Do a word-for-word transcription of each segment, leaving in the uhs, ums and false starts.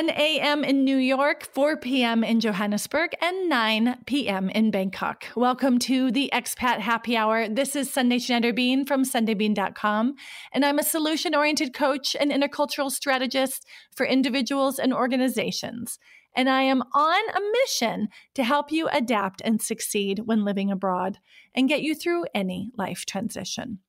a m in New York, four p.m. in Johannesburg, and nine p.m. in Bangkok. Welcome to the Expat Happy Hour. This is Sunday Schneiderbean from sunday bean dot com, and I'm a solution-oriented coach and intercultural strategist for individuals and organizations. And I am on a mission to help you adapt and succeed when living abroad and get you through any life transition.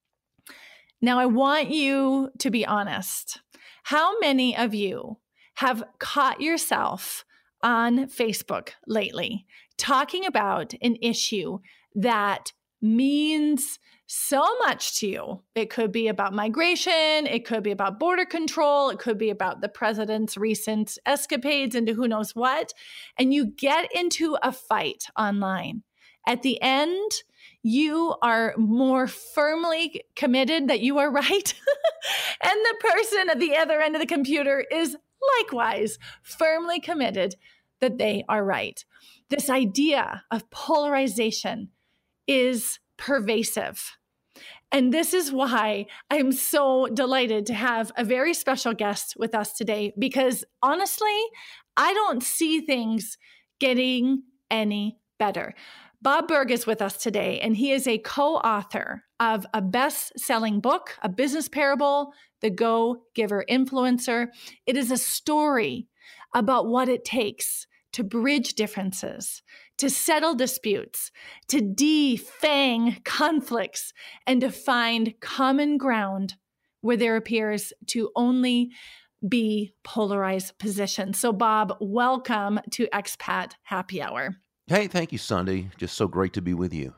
Now, I want you to be honest. How many of you have caught yourself on Facebook lately talking about an issue that means so much to you? It could be about migration. It could be about border control. It could be about the president's recent escapades into who knows what. And you get into a fight online. At the end, you are more firmly committed that you are right. And the person at the other end of the computer is likewise firmly committed that they are right. This idea of polarization is pervasive. And this is why I'm so delighted to have a very special guest with us today, because honestly, I don't see things getting any better. Bob Burg is with us today, and he is a co-author of a best-selling book, A Business Parable, The Go-Giver Influencer. It is a story about what it takes to bridge differences, to settle disputes, to defang conflicts, and to find common ground where there appears to only be polarized positions. So, Bob, welcome to Expat Happy Hour. Hey, thank you, Sunday. Just so great to be with you.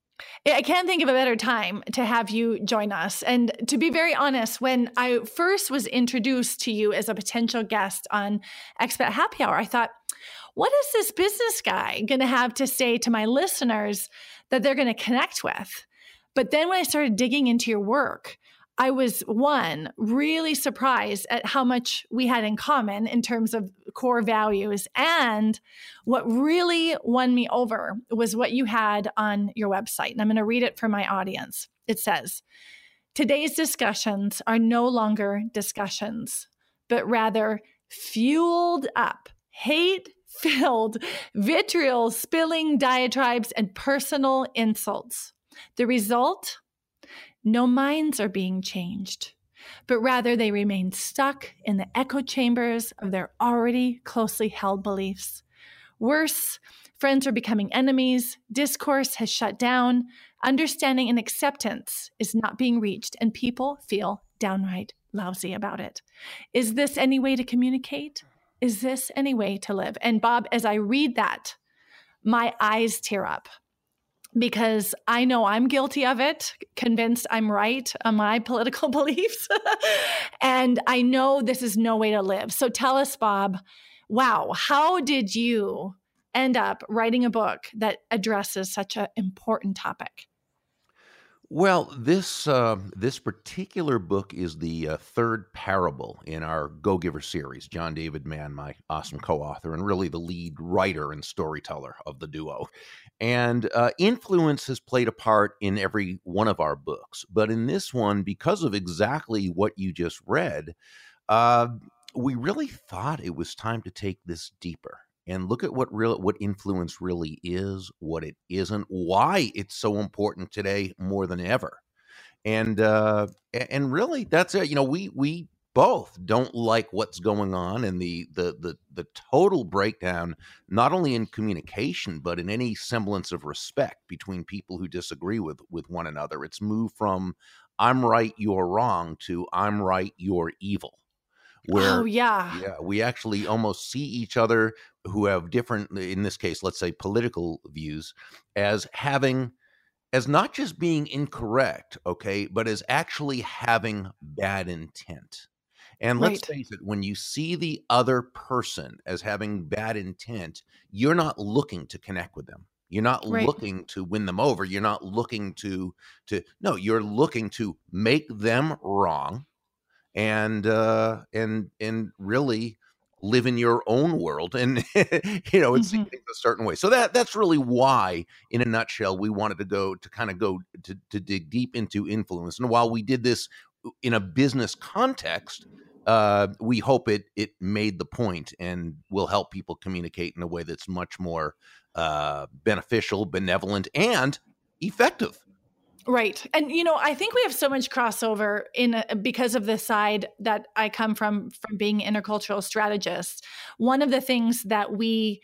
I can't think of a better time to have you join us. And to be very honest, when I first was introduced to you as a potential guest on Expat Happy Hour, I thought, what is this business guy going to have to say to my listeners that they're going to connect with? But then when I started digging into your work, I was, one, really surprised at how much we had in common in terms of core values. And what really won me over was what you had on your website. And I'm going to read it for my audience. It says, today's discussions are no longer discussions, but rather fueled up, hate-filled, vitriol-spilling diatribes and personal insults. The result? No minds are being changed, but rather they remain stuck in the echo chambers of their already closely held beliefs. Worse, friends are becoming enemies, discourse has shut down, understanding and acceptance is not being reached, and people feel downright lousy about it. Is this any way to communicate? Is this any way to live? And Bob, as I read that, my eyes tear up. Because I know I'm guilty of it, convinced I'm right on my political beliefs. And I know this is no way to live. So tell us, Bob, wow, how did you end up writing a book that addresses such an important topic? Well, this uh, this particular book is the uh, third parable in our Go-Giver series. John David Mann, my awesome co-author, and really the lead writer and storyteller of the duo. And uh, influence has played a part in every one of our books. But in this one, because of exactly what you just read, uh, we really thought it was time to take this deeper and look at what real what influence really is, what it isn't, why it's so important today more than ever. And uh, and really, that's it. You know, we we both don't like what's going on, and the the the the total breakdown, not only in communication but in any semblance of respect between people who disagree with with one another. It's moved from "I'm right, you're wrong" to "I'm right, you're evil." Where, oh, yeah. yeah, we actually almost see each other who have different, in this case, let's say political views, as having, as not just being incorrect, okay, but as actually having bad intent. And let's Right. face it, when you see the other person as having bad intent, you're not looking to connect with them. You're not Right. looking to win them over. You're not looking to, to, no, you're looking to make them wrong. And uh, and and really live in your own world, and you know, it's Mhm. a certain way. So that that's really why, in a nutshell, we wanted to go to kind of go to to dig deep into influence. And while we did this in a business context, uh, we hope it it made the point and will help people communicate in a way that's much more uh, beneficial, benevolent, and effective. Right. And, you know, I think we have so much crossover in a, because of the side that I come from, from being intercultural strategist. One of the things that we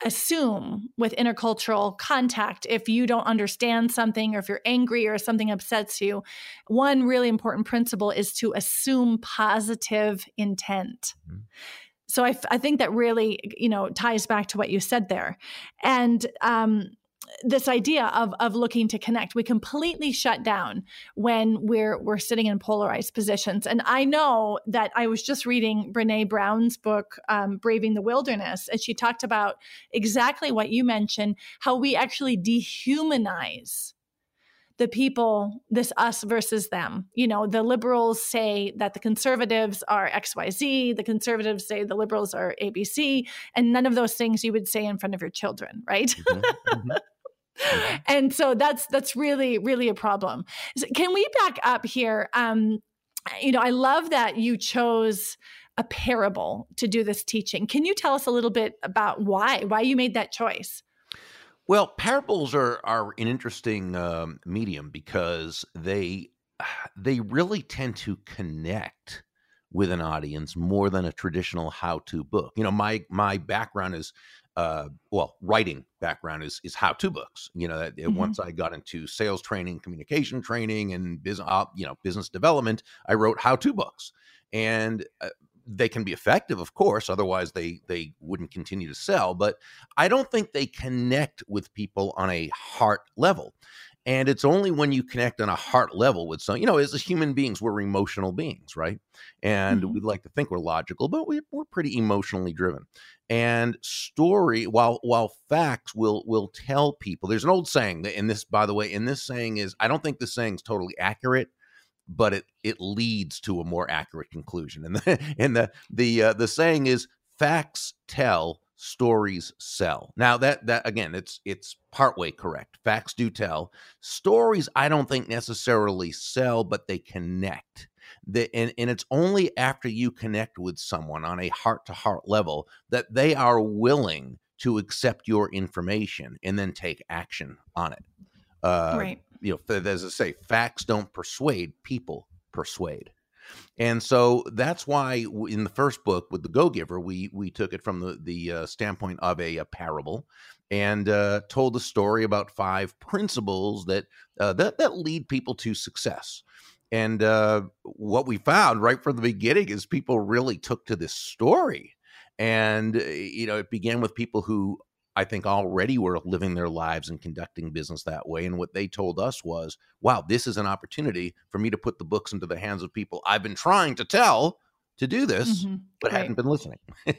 assume with intercultural contact, if you don't understand something or if you're angry or something upsets you, one really important principle is to assume positive intent. Mm-hmm. So I, I think that really, you know, ties back to what you said there. And, um, this idea of of looking to connect, we completely shut down when we're we're sitting in polarized positions. And I know that I was just reading Brene Brown's book, um, Braving the Wilderness, and she talked about exactly what you mentioned, how we actually dehumanize the people, this us versus them. You know, the liberals say that the conservatives are X Y Z, the conservatives say the liberals are A B C, and none of those things you would say in front of your children, right? Mm-hmm. Mm-hmm. Mm-hmm. And so that's that's really, really a problem. So can we back up here? Um, you know, I love that you chose a parable to do this teaching. Can you tell us a little bit about why, why you made that choice? Well, parables are are an interesting um, medium because they they really tend to connect with an audience more than a traditional how-to book. You know, my my background is uh, well, writing background is is how-to books. You know, that mm-hmm. once I got into sales training, communication training, and business, uh, you know, business development, I wrote how-to books, and uh, they can be effective, of course. Otherwise, they they wouldn't continue to sell. But I don't think they connect with people on a heart level. And it's only when you connect on a heart level with some, you know, as human beings, we're emotional beings, right? And mm-hmm. we'd like to think we're logical, but we're, we're pretty emotionally driven. And story, while while facts will will tell people, there's an old saying that in this, by the way, in this saying is, I don't think this saying is totally accurate, but it it leads to a more accurate conclusion. And the and the the uh, the saying is, facts tell, stories sell. Now that that again, it's it's partway correct. Facts do tell. Stories, I don't think necessarily sell, but they connect. The, and, and it's only after you connect with someone on a heart-to-heart level that they are willing to accept your information and then take action on it. Uh, right. You know, as I say, facts don't persuade, people persuade. And so that's why in the first book with the Go-Giver, we we took it from the, the uh, standpoint of a, a parable and uh, told a story about five principles that, uh, that, that lead people to success. And uh, what we found right from the beginning is people really took to this story. And, you know, it began with people who I think already were living their lives and conducting business that way. And what they told us was, wow, this is an opportunity for me to put the books into the hands of people I've been trying to tell to do this, mm-hmm. but right. hadn't been listening.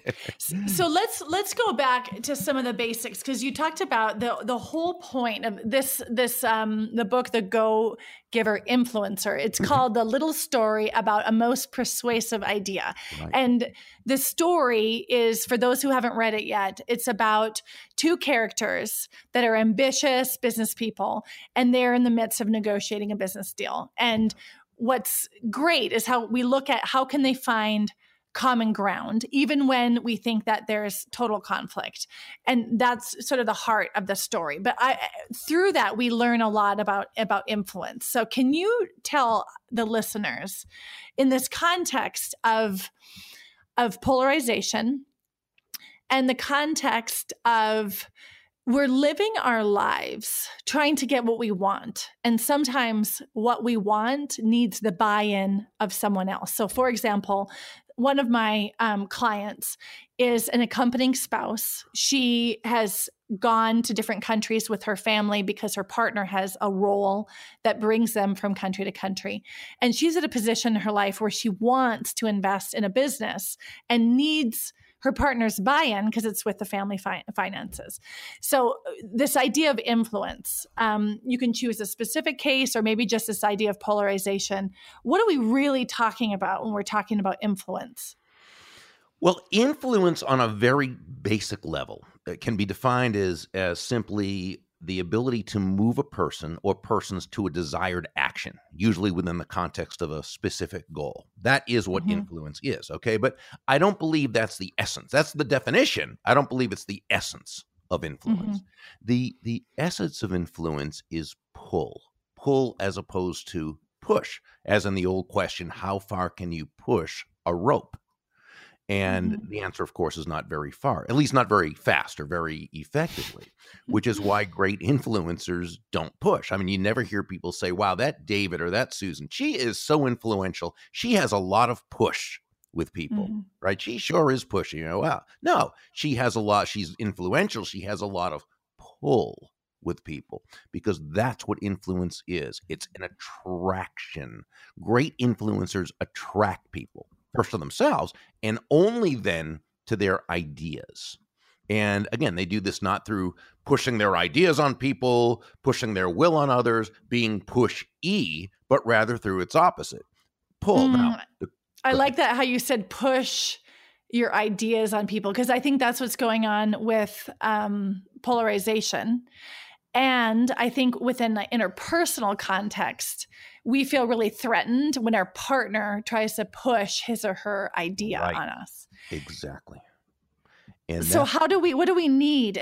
So let's let's go back to some of the basics, because you talked about the the whole point of this this um, the book, The Go-Giver Influencer. It's called The Little Story About a Most Persuasive Idea. Right. And the story is, for those who haven't read it yet, it's about two characters that are ambitious business people, and they're in the midst of negotiating a business deal. And what's great is how we look at how can they find common ground, even when we think that there's total conflict. And that's sort of the heart of the story. But I, through that, we learn a lot about, about influence. So can you tell the listeners, in this context of, of polarization and the context of we're living our lives trying to get what we want. And sometimes what we want needs the buy-in of someone else. So for example, one of my um, clients is an accompanying spouse. She has gone to different countries with her family because her partner has a role that brings them from country to country. And she's at a position in her life where she wants to invest in a business and needs her partner's buy-in because it's with the family fi- finances. So this idea of influence, um, you can choose a specific case or maybe just this idea of polarization. What are we really talking about when we're talking about influence? Well, influence on a very basic level, it can be defined as, as simply the ability to move a person or persons to a desired action, usually within the context of a specific goal. That is what Mm-hmm. influence is, okay? But I don't believe that's the essence. That's the definition. I don't believe it's the essence of influence. Mm-hmm. The the essence of influence is pull. Pull as opposed to push, as in the old question, how far can you push a rope? And Mm-hmm. the answer, of course, is not very far, at least not very fast or very effectively, which is why great influencers don't push. I mean, you never hear people say, wow, that David or that Susan, she is so influential. She has a lot of push with people, Mm-hmm. right? She sure is pushing. You know, wow. No, she has a lot. She's influential. She has a lot of pull with people, because that's what influence is. It's an attraction. Great influencers attract people, first to themselves, and only then to their ideas. And again, they do this not through pushing their ideas on people, pushing their will on others, being push-y, but rather through its opposite, pull. Mm, Now, the, I go like ahead. that how you said push your ideas on people, because I think that's what's going on with um, polarization. And I think within the interpersonal context, we feel really threatened when our partner tries to push his or her idea Right. on us. Exactly. And So that's how do we, what do we need?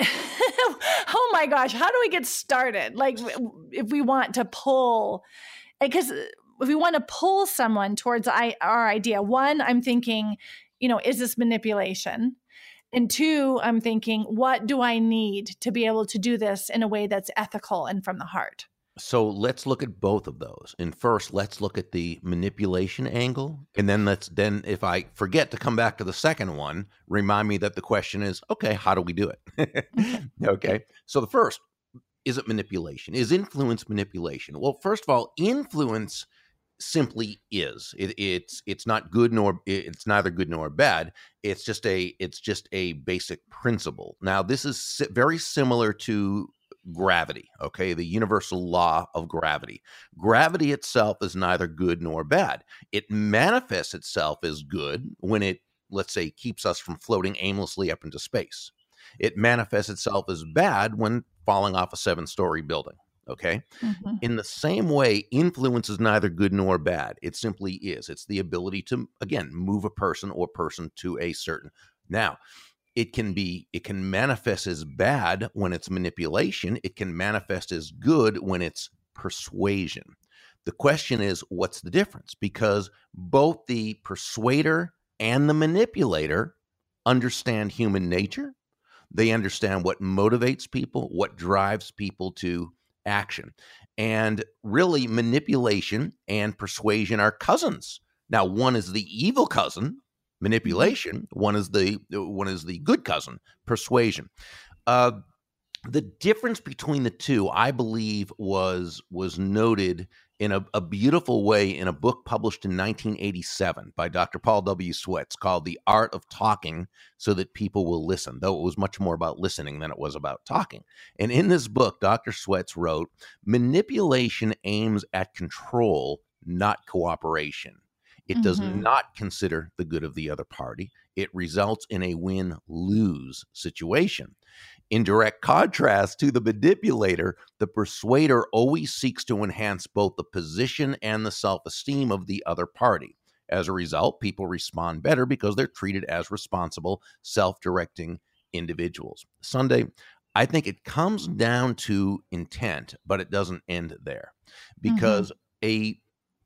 Oh my gosh, how do we get started? Like if we want to pull, because if we want to pull someone towards I, our idea, one, I'm thinking, you know, is this manipulation? And two, I'm thinking, what do I need to be able to do this in a way that's ethical and from the heart? So let's look at both of those. And first, let's look at the manipulation angle. And then let's then, if I forget to come back to the second one, remind me that the question is, okay, how do we do it? Okay. So the first, is it manipulation? Is influence manipulation? Well, first of all, influence simply is. It, it's it's not good nor it's neither good nor bad. It's just a it's just a basic principle. Now, this is si- very similar to gravity, okay? The universal law of gravity. Gravity itself is neither good nor bad. It manifests itself as good when it, let's say, keeps us from floating aimlessly up into space. It manifests itself as bad when falling off a seven-story building, okay? Mm-hmm. In the same way, influence is neither good nor bad. It simply is. It's the ability to, again, move a person or person to a certain. Now, it can be, it can manifest as bad when it's manipulation. It can manifest as good when it's persuasion. The question is, what's the difference? Because both the persuader and the manipulator understand human nature. They understand what motivates people, what drives people to action. And really, manipulation and persuasion are cousins. Now, one is the evil cousin, manipulation. One is the one is the good cousin, persuasion. Uh, the difference between the two, I believe, was was noted in a, a beautiful way in a book published in nineteen eighty-seven by Doctor Paul W. Sweats called The Art of Talking So That People Will Listen, though it was much more about listening than it was about talking. And in this book, Doctor Sweats wrote, manipulation aims at control, not cooperation. It does Mm-hmm. not consider the good of the other party. It results in a win-lose situation. In direct contrast to the manipulator, the persuader always seeks to enhance both the position and the self-esteem of the other party. As a result, people respond better because they're treated as responsible, self-directing individuals. Sunday, I think it comes down to intent, but it doesn't end there, because mm-hmm. a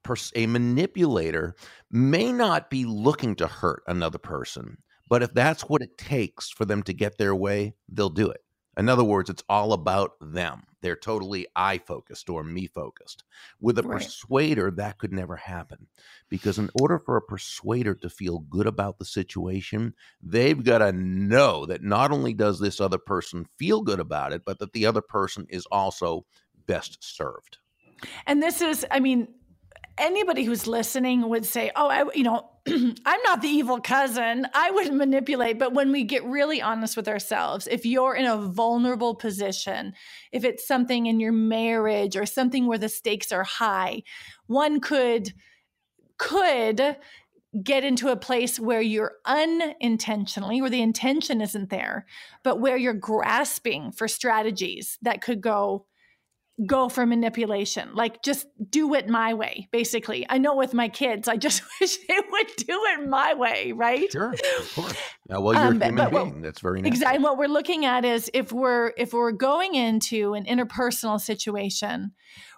a manipulator may not be looking to hurt another person, but if that's what it takes for them to get their way, they'll do it. In other words, it's all about them. They're totally I-focused or me-focused. With a Right. persuader, that could never happen, because in order for a persuader to feel good about the situation, they've got to know that not only does this other person feel good about it, but that the other person is also best served. And this is, I mean, anybody who's listening would say, oh, I, you know, I'm not the evil cousin. I wouldn't manipulate. But when we get really honest with ourselves, if you're in a vulnerable position, if it's something in your marriage or something where the stakes are high, one could, could get into a place where you're unintentionally, where the intention isn't there, but where you're grasping for strategies that could go go for manipulation, like just do it my way, basically. I know with my kids, I just wish they would do it my way, right? Sure, of course. Yeah, well, you're um, a human but, but being. What, That's very natural. Exactly. What we're looking at is if we're if we're going into an interpersonal situation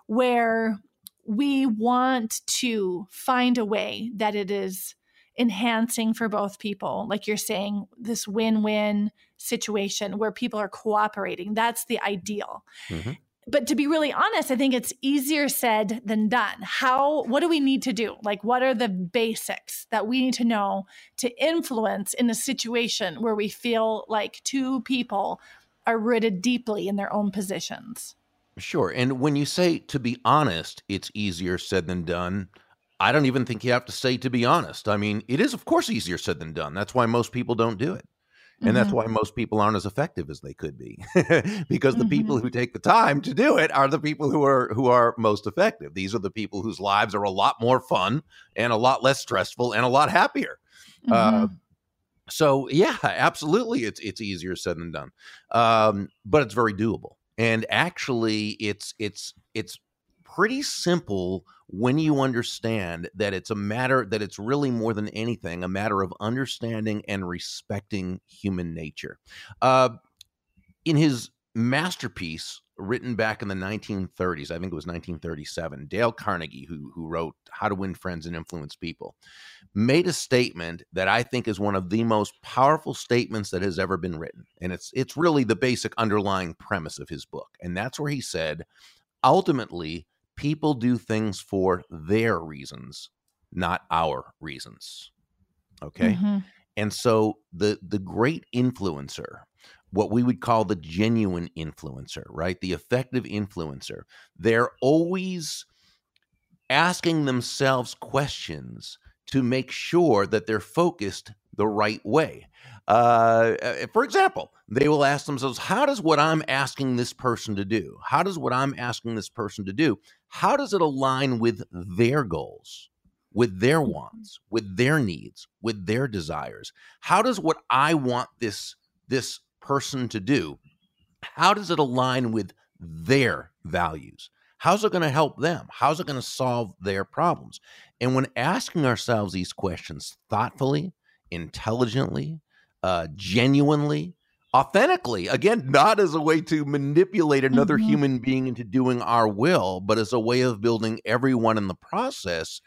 where we want to find a way that it is enhancing for both people, like you're saying, this win-win situation where people are cooperating, that's the ideal. Mm-hmm. But to be really honest, I think it's easier said than done. How, what do we need to do? Like, what are the basics that we need to know to influence in a situation where we feel like two people are rooted deeply in their own positions? Sure. And when you say, to be honest, it's easier said than done, I don't even think you have to say, to be honest. I mean, it is, of course, easier said than done. That's why most people don't do it. And mm-hmm. that's why most people aren't as effective as they could be, because the mm-hmm. people who take the time to do it are the people who are who are most effective. These are the people whose lives are a lot more fun and a lot less stressful and a lot happier. Mm-hmm. Uh, so, yeah, absolutely, it's it's easier said than done, um, but it's very doable. And actually, it's it's it's pretty simple when you understand that it's a matter, that it's really more than anything, a matter of understanding and respecting human nature. Uh, in his masterpiece, written back in the nineteen thirties, I think it was nineteen thirty-seven, Dale Carnegie, who, who wrote How to Win Friends and Influence People, made a statement that I think is one of the most powerful statements that has ever been written. And it's it's really the basic underlying premise of his book. And that's where he said, ultimately, people do things for their reasons, not our reasons. Okay. Mm-hmm. And so the the great influencer, what we would call the genuine influencer, right? The effective influencer, they're always asking themselves questions to make sure that they're focused the right way. Uh, for example, they will ask themselves, how does what I'm asking this person to do, how does what I'm asking this person to do, how does it align with their goals, with their wants, with their needs, with their desires? How does what I want this, this person to do, how does it align with their values? How's it going to help them? How's it going to solve their problems? And when asking ourselves these questions thoughtfully, intelligently, uh, genuinely, authentically, again, not as a way to manipulate another mm-hmm. human being into doing our will, but as a way of building everyone in the process,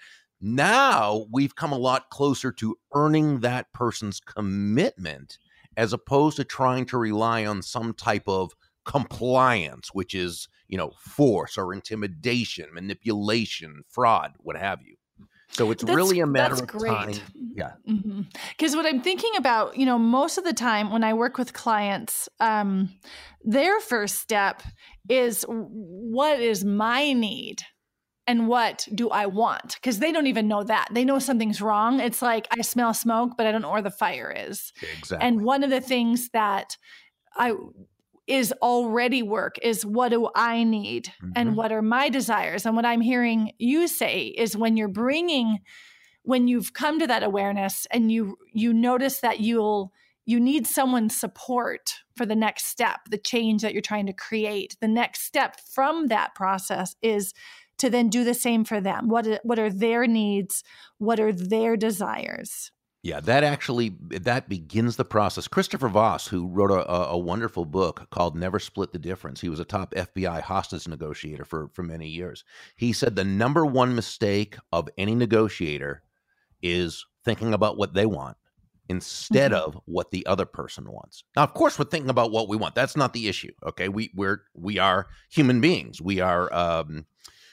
now we've come a lot closer to earning that person's commitment, as opposed to trying to rely on some type of compliance, which is, you know, force or intimidation, manipulation, fraud, what have you. So it's that's, really a matter of great. time. Yeah. Because mm-hmm. what I'm thinking about, you know, most of the time when I work with clients, um, their first step is, what is my need? And what do I want? Because they don't even know that. They know something's wrong. It's like, I smell smoke, but I don't know where the fire is. Exactly. And one of the things that I is already work is, what do I need? Mm-hmm. And what are my desires? And what I'm hearing you say is, when you're bringing, when you've come to that awareness and you you notice that you'll you need someone's support for the next step, the change that you're trying to create. The next step from that process is to then do the same for them. What what are their needs? What are their desires? Yeah, that actually, that begins the process. Christopher Voss, who wrote a, a wonderful book called Never Split the Difference. He was a top F B I hostage negotiator for, for many years. He said the number one mistake of any negotiator is thinking about what they want instead mm-hmm. of what the other person wants. Now, of course, we're thinking about what we want. That's not the issue. Okay, we we're we are human beings. We are um,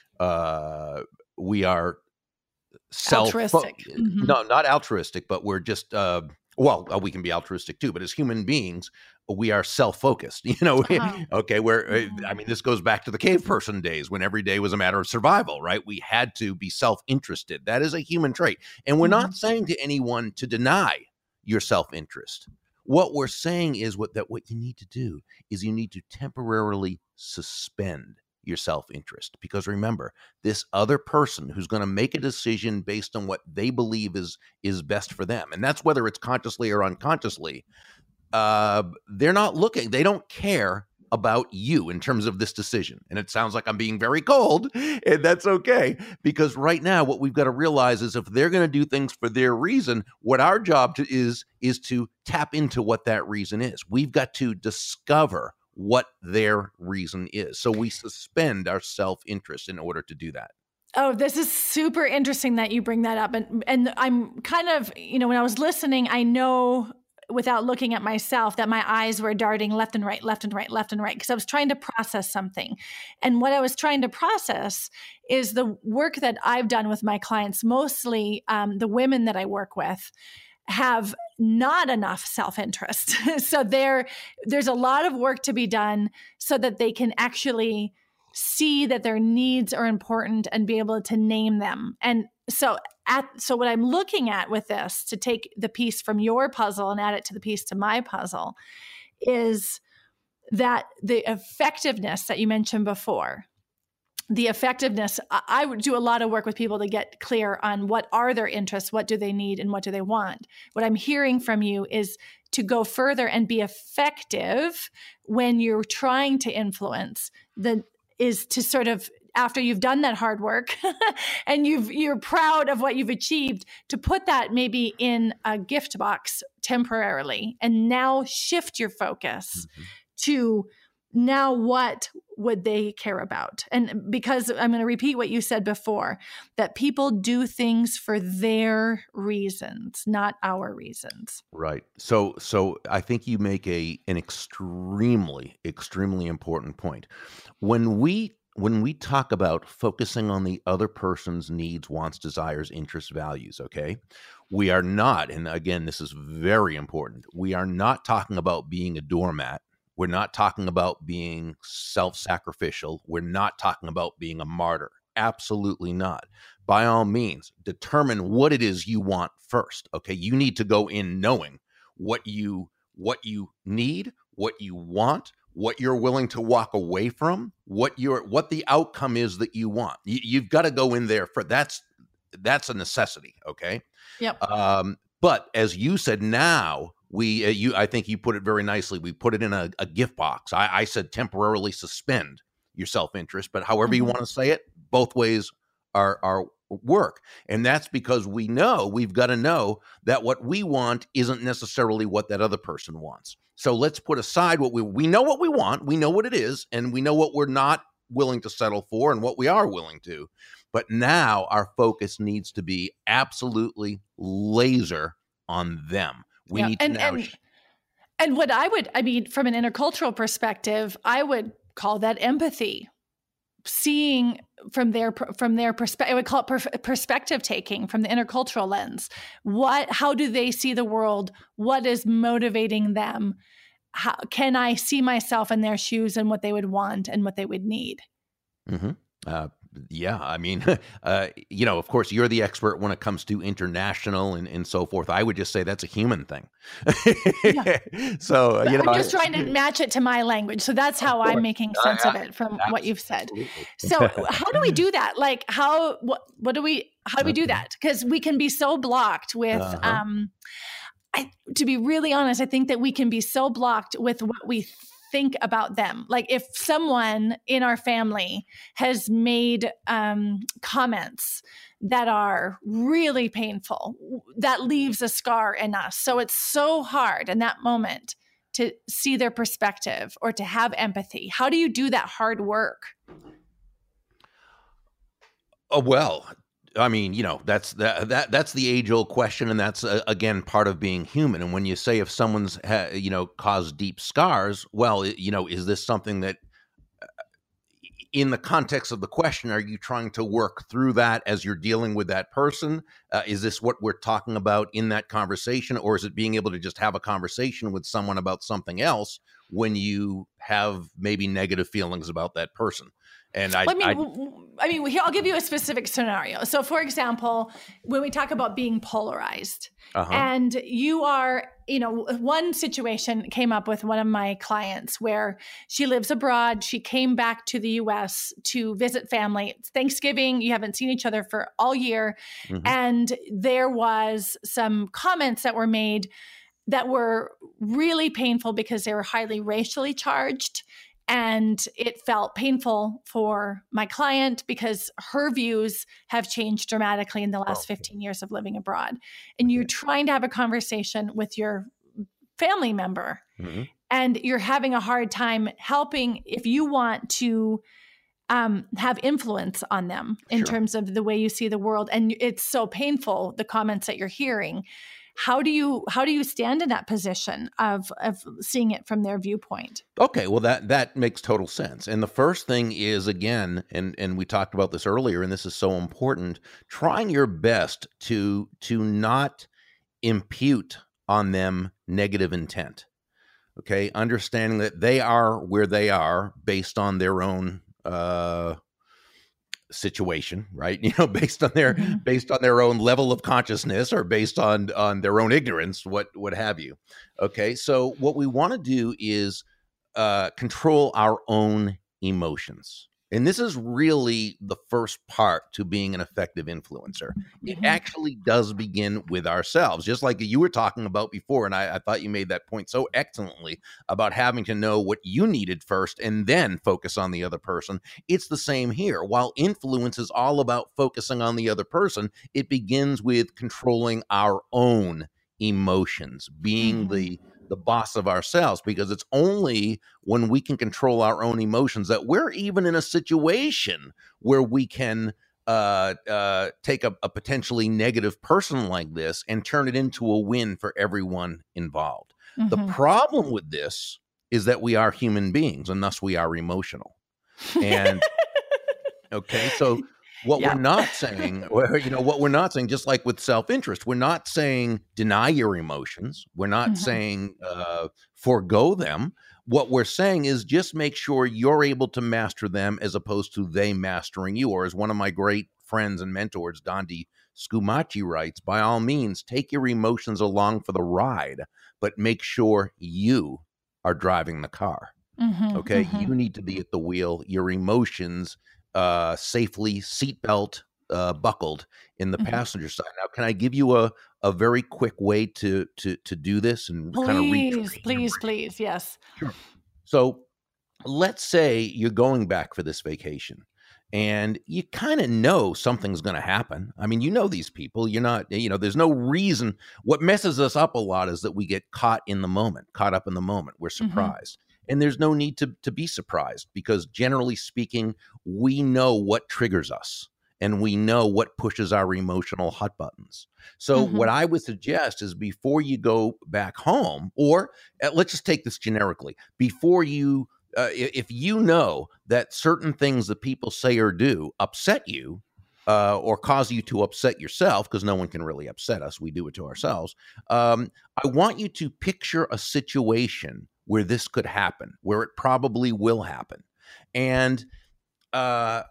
uh, we are. Self altruistic. Mm-hmm. No, not altruistic, but we're just, uh, well, uh, we can be altruistic too, but as human beings, we are self-focused, you know, uh-huh. okay, where, mm-hmm. I mean, this goes back to the cave person days when every day was a matter of survival, right? We had to be self-interested. That is a human trait. And we're mm-hmm. not saying to anyone to deny your self-interest. What we're saying is what that what you need to do is you need to temporarily suspend your self-interest. Because remember, this other person who's going to make a decision based on what they believe is is best for them, and that's whether it's consciously or unconsciously, uh, they're not looking, they don't care about you in terms of this decision. And it sounds like I'm being very cold, and that's okay, because right now what we've got to realize is if they're going to do things for their reason, what our job to, is is to tap into what that reason is. We've got to discover what their reason is. So we suspend our self-interest in order to do that. Oh, this is super interesting that you bring that up. And and I'm kind of, you know, when I was listening, I know without looking at myself that my eyes were darting left and right, left and right, left and right, because I was trying to process something. And what I was trying to process is the work that I've done with my clients, mostly um, the women that I work with, have not enough self-interest. So there, there's a lot of work to be done so that they can actually see that their needs are important and be able to name them. And so at so what I'm looking at with this, to take the piece from your puzzle and add it to the piece to my puzzle, is that the effectiveness that you mentioned before, the effectiveness, I would do a lot of work with people to get clear on what are their interests, what do they need, and what do they want. What I'm hearing from you is to go further and be effective when you're trying to influence, the is to sort of, after you've done that hard work and you've, you're proud of what you've achieved, to put that maybe in a gift box temporarily and now shift your focus mm-hmm. to now what would they care about? And because I'm going to repeat what you said before, that people do things for their reasons, not our reasons. Right. So so I think you make a an extremely, extremely important point. When we when we talk about focusing on the other person's needs, wants, desires, interests, values, okay, we are not, and again, this is very important, we are not talking about being a doormat. We're not talking about being self-sacrificial. We're not talking about being a martyr. Absolutely not. By all means, determine what it is you want first. Okay, you need to go in knowing what you what you need, what you want, what you're willing to walk away from, what your what the outcome is that you want. You, you've got to go in there for that's that's a necessity. Okay. Yep. Um, but as you said, now. We, uh, you, I think you put it very nicely. We put it in a, a gift box. I, I said temporarily suspend your self-interest, but however mm-hmm. you want to say it, both ways are, are work. And that's because we know, we've got to know that what we want isn't necessarily what that other person wants. So let's put aside what we, we know what we want, we know what it is, and we know what we're not willing to settle for and what we are willing to. But now our focus needs to be absolutely laser on them. We yeah. need to and, now. And, sh- and what I would, I mean, from an intercultural perspective, I would call that empathy. Seeing from their from their perspective, I would call it per- perspective taking from the intercultural lens. What, how do they see the world? What is motivating them? How can I see myself in their shoes and what they would want and what they would need? Mm-hmm. Uh, yeah, I mean, uh, you know, of course, you're the expert when it comes to international and, and so forth. I would just say that's a human thing. Yeah. So, you know, I'm just I, trying to match it to my language. So that's how I'm making sense uh, of it from what you've said. So how do we do that? Like how, what, what do we, how do we do that? Because we can be so blocked with, uh-huh. um, I, to be really honest, I think that we can be so blocked with what we think about them. Like if someone in our family has made um, comments that are really painful, that leaves a scar in us. So it's so hard in that moment to see their perspective or to have empathy. How do you do that hard work? Oh, well, I mean, you know, that's that, that that's the age-old question, and that's uh, again part of being human. And when you say if someone's ha, you know caused deep scars, well, it, you know, is this something that, uh, in the context of the question, are you trying to work through that as you're dealing with that person? Uh, is this what we're talking about in that conversation, or is it being able to just have a conversation with someone about something else when you have maybe negative feelings about that person? And I, Well, I mean, I w- w- I mean, here, I'll give you a specific scenario. So, for example, when we talk about being polarized, uh-huh. and you are, you know, one situation came up with one of my clients where she lives abroad. She came back to the U S to visit family. It's Thanksgiving. You haven't seen each other for all year. Mhm. And there was some comments that were made that were really painful because they were highly racially charged. And it felt painful for my client because her views have changed dramatically in the last Okay. fifteen years of living abroad. And you're trying to have a conversation with your family member, Mhm. and you're having a hard time helping if you want to um, have influence on them in Sure. terms of the way you see the world. And it's so painful, the comments that you're hearing. How do you how do you stand in that position of of seeing it from their viewpoint? Okay, well that that makes total sense. And the first thing is, again, and and we talked about this earlier, and this is so important, trying your best to to not impute on them negative intent. Okay, understanding that they are where they are based on their own uh situation, right? You know, based on their Mm-hmm. based on their own level of consciousness, or based on on their own ignorance, what what have you. Okay, so what we want to do is uh control our own emotions. And this is really the first part to being an effective influencer. It Mm-hmm. actually does begin with ourselves, just like you were talking about before. And I, I thought you made that point so excellently about having to know what you needed first and then focus on the other person. It's the same here. While influence is all about focusing on the other person, it begins with controlling our own emotions, being Mm-hmm. the the boss of ourselves, because it's only when we can control our own emotions that we're even in a situation where we can uh, uh, take a, a potentially negative person like this and turn it into a win for everyone involved. The Mm-hmm. problem with this is that we are human beings, and thus we are emotional. And okay, so what Yeah. we're not saying, or, you know, what we're not saying, just like with self-interest, we're not saying deny your emotions. We're not Mhm. saying uh, forego them. What we're saying is just make sure you're able to master them as opposed to they mastering you. Or as one of my great friends and mentors, Dondi Scumaci, writes, by all means, take your emotions along for the ride, but make sure you are driving the car. Mhm, Okay, mhm. you need to be at the wheel. Your emotions uh, safely seatbelt uh, buckled in the Mhm. passenger side. Now, can I give you a a very quick way to to to do this and kind of retrain Please, your please, brain? please. Yes. Sure. So let's say you're going back for this vacation and you kind of know something's going to happen. I mean, you know these people. You're not, you know, there's no reason. What messes us up a lot is that we get caught in the moment, caught up in the moment. We're Mhm. surprised. And there's no need to, to be surprised, because generally speaking, we know what triggers us and we know what pushes our emotional hot buttons. So, Mhm. what I would suggest is before you go back home, or uh, let's just take this generically, before you uh, i- if you know that certain things that people say or do upset you, uh, or cause you to upset yourself, because no one can really upset us, we do it to ourselves. Um, I want you to picture a situation where this could happen, where it probably will happen, and uh,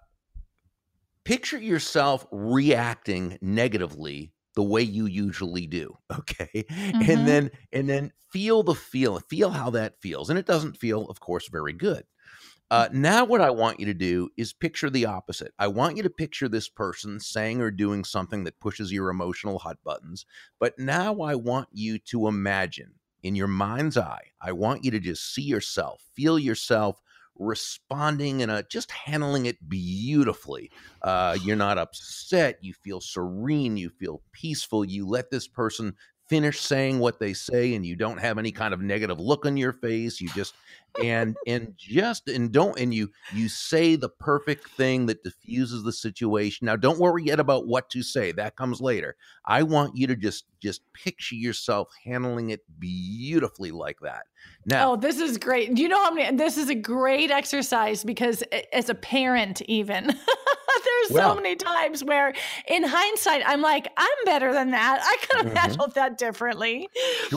picture yourself reacting negatively the way you usually do. Okay, and Mhm. then and then feel the feel, feel how that feels, and it doesn't feel, of course, very good. Uh, now, what I want you to do is picture the opposite. I want you to picture this person saying or doing something that pushes your emotional hot buttons. But now I want you to imagine in your mind's eye, I want you to just see yourself, feel yourself responding and just handling it beautifully. Uh, you're not upset. You feel serene. You feel peaceful. You let this person finish saying what they say, and you don't have any kind of negative look on your face. You just and and just and don't and you you say the perfect thing that diffuses the situation. Now, don't worry yet about what to say. That comes later. I want you to just just picture yourself handling it beautifully like that. Now, Oh, this is great. Do you know how many? This is a great exercise because a- as a parent, even there's well, so many times where, in hindsight, I'm like, I'm better than that. I could have mhm. handled that differently. Sure.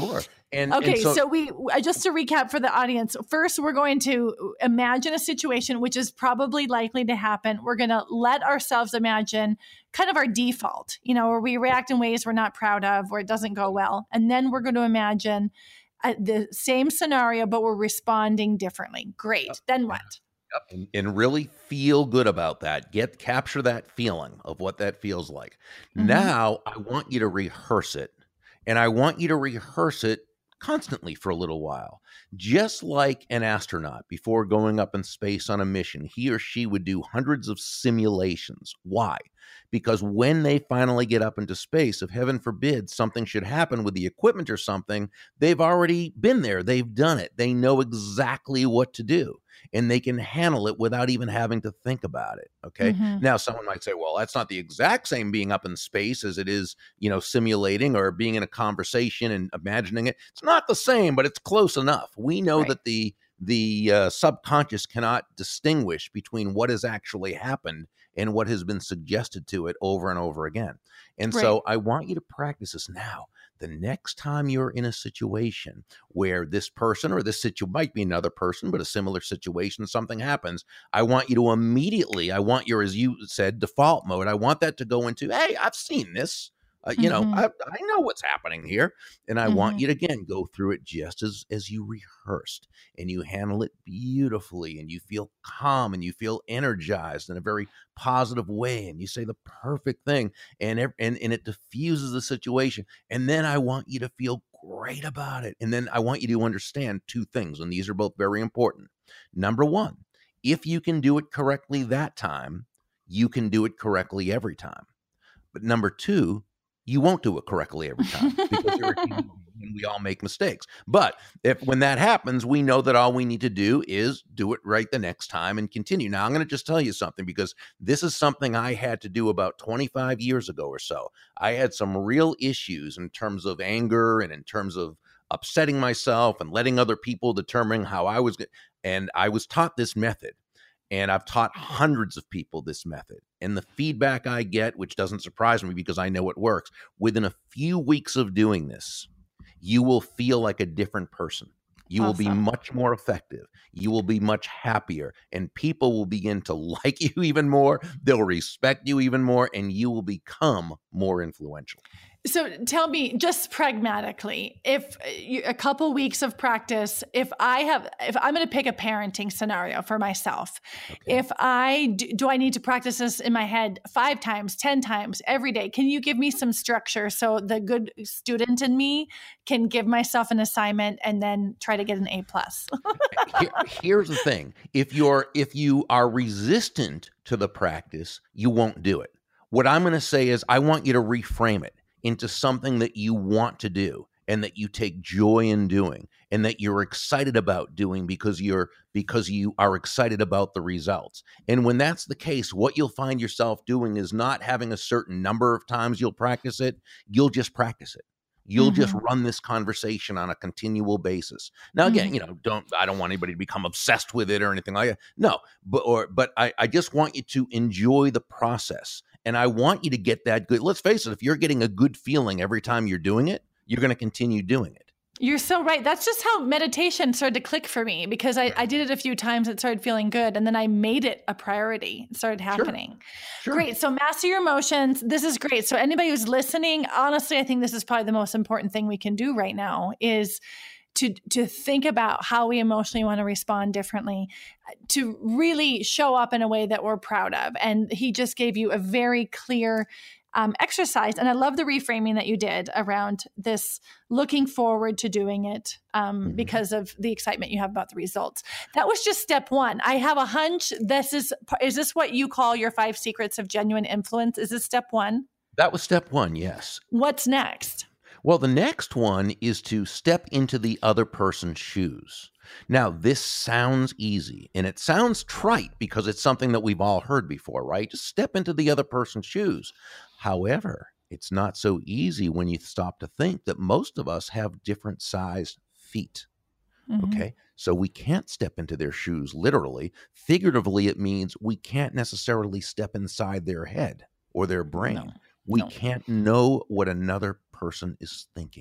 And and Okay, so, so we uh, just to recap for the audience. First, we're going to imagine a situation which is probably likely to happen. We're going to let ourselves imagine kind of our default, you know, where we react in ways we're not proud of, where it doesn't go well. And then we're going to imagine uh, the same scenario, but we're responding differently. Great. Then what? and, and really feel good about that. Get capture that feeling of what that feels like. Mhm. Now, I want you to rehearse it, and I want you to rehearse it constantly for a little while. Just like an astronaut before going up in space on a mission, he or she would do hundreds of simulations. Why? Because when they finally get up into space, if heaven forbid something should happen with the equipment or something, they've already been there. They've done it. They know exactly what to do, and they can handle it without even having to think about it. Okay. Mhm. Now, someone might say, well, that's not the exact same being up in space as it is, you know, simulating or being in a conversation and imagining it. It's not the same, but it's close enough. We know Right. that the the uh, subconscious cannot distinguish between what has actually happened and what has been suggested to it over and over again. And Right. so I want you to practice this now. The next time you're in a situation where this person or this situation might be another person, but a similar situation, something happens, I want you to immediately, I want your, as you said, default mode. I want that to go into, hey, I've seen this. Uh, you know, Mhm. I, I know what's happening here. And I want Mhm. you to, again, go through it just as, as you rehearsed, and you handle it beautifully, and you feel calm, and you feel energized in a very positive way. And you say the perfect thing, and, ev- and, and it diffuses the situation. And then I want you to feel great about it. And then I want you to understand two things, and these are both very important. Number one, if you can do it correctly that time, you can do it correctly every time. But number two, you won't do it correctly every time because you're a human being and we all make mistakes. But if when that happens, we know that all we need to do is do it right the next time and continue. Now, I'm going to just tell you something, because this is something I had to do about twenty-five years ago or so. I had some real issues in terms of anger and in terms of upsetting myself and letting other people determine how I was. And I was taught this method. And I've taught hundreds of people this method. And the feedback I get, which doesn't surprise me because I know it works, within a few weeks of doing this, you will feel like a different person. You will be Awesome. much more effective. You will be much happier. And people will begin to like you even more. They'll respect you even more. And you will become more influential. So tell me, just pragmatically, if you, a couple weeks of practice, if I have, if I'm going to pick a parenting scenario for myself, Okay. if I do, do I need to practice this in my head five times, ten times every day? Can you give me some structure so the good student in me can give myself an assignment and then try to get an A plus? Here, here's the thing. If you're if you are resistant to the practice, you won't do it. What I'm going to say is I want you to reframe it into something that you want to do and that you take joy in doing and that you're excited about doing because you're because you are excited about the results. And when that's the case, what you'll find yourself doing is not having a certain number of times you'll practice it. You'll just practice it. You'll just Mhm. run this conversation on a continual basis. Now, again, Mhm. you know, don't I don't want anybody to become obsessed with it or anything like that. No, but or but I, I just want you to enjoy the process. And I want you to get that good. Let's face it, if you're getting a good feeling every time you're doing it, you're going to continue doing it. You're so right. That's just how meditation started to click for me, because I, I did it a few times. It started feeling good. And then I made it a priority. It started happening. Sure. Great. So master your emotions. This is great. So anybody who's listening, honestly, I think this is probably the most important thing we can do right now is to, to think about how we emotionally want to respond differently, to really show up in a way that we're proud of. And he just gave you a very clear Um, exercise. And I love the reframing that you did around this, looking forward to doing it um, Mhm. because of the excitement you have about the results. That was just step one. I have a hunch this is, is this what you call your five secrets of genuine influence? Is this step one? That was step one, yes. What's next? Well, the next one is to step into the other person's shoes. Now, this sounds easy and it sounds trite because it's something that we've all heard before, right? Just step into the other person's shoes. However, it's not so easy when you stop to think that most of us have different sized feet. Mhm. Okay. So we can't step into their shoes literally. Figuratively, it means we can't necessarily step inside their head or their brain. No, We no. can't know what another person is thinking.